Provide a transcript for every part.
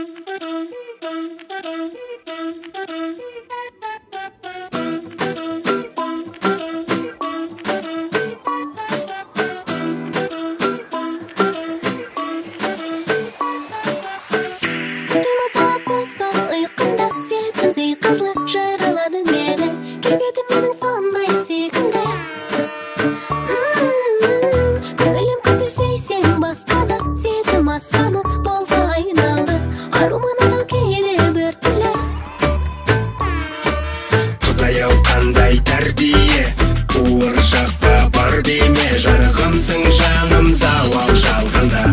Қандай тәрбие, қуыршақ па бар деме, жарығымсың жаным зауал жалғанда.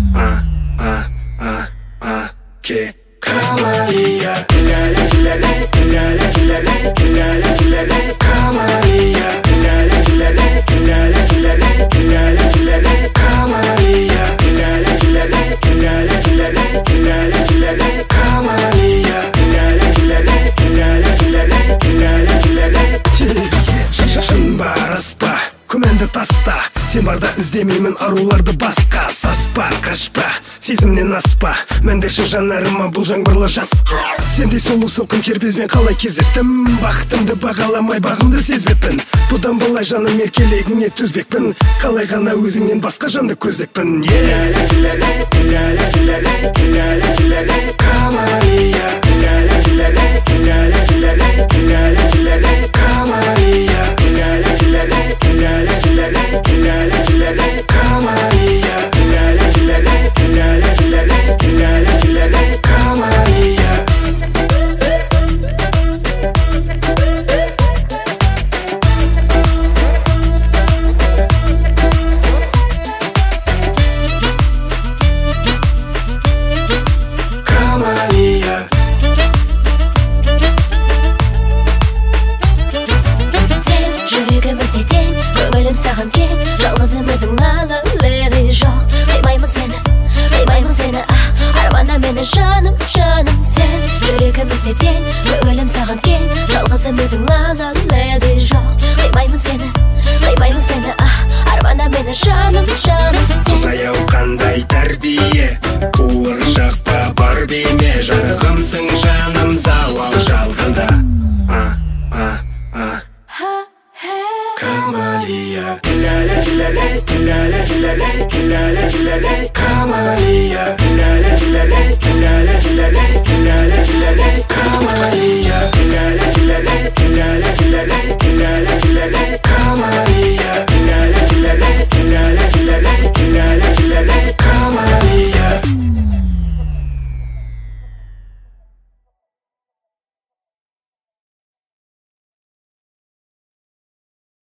Ке Камалия, ля-ля, ля-ля, ля-ля, ля-ля, ля-ля, ля-ля, Камалия, ля-ля, ля-ля, ля-ля, ля-ля, ля-ля, ля-ля, Камалия, ля-ля, ля-ля, ля-ля, ля-ля, ля-ля, ля-ля, Камалия, ля-ля, ля-ля, ля-ля, ля-ля, ля-ля, ля-ля. Шын ба, рас па, күмәнді таста, сен барда іздемеймін аруларды басқа. Саспа, қашпа, сезімнен аспа, мәңгіші жанарыма бұл жаңбырлы жасқа. Сендей сұлу сылқым кербезбен қалай кездестім, бақытымды бағаламай бағымды сезбеппін. Бұдан былай жаным еркелегіңе төзбекпін, қалай ғана өзіңнен басқа жанды көздеппін. Ля-ля, ля-ля, ля-ля, ля-ля, ля-ля, ля-ля, Камалия, ля-ля, ля-ля, ля-ля, ля-ля, ля-ля, ля-ля, Камалия, ля-ля, ля-ля, ля-ля, ля-ля, ля-ля, ля-ля, Камалия, ля-ля, ля-ля, ля-ля, ля-ля, ля-ля, ля-ля, Камалия. Камалия. Сен жүрегімізде тең, көңілім саған кең, жалғызымыздың ләлі жоқ. Қимаймын сені, арманда мені жаным. Сен жүрегімізде тең, көңілім саған кең, жалғызымыздың ләлі жоқ. Қимаймын сені, арманда мені жаным. Сен Құдай-ау қандай тәрбие, қуыршақ па бар бейме, жарығымсың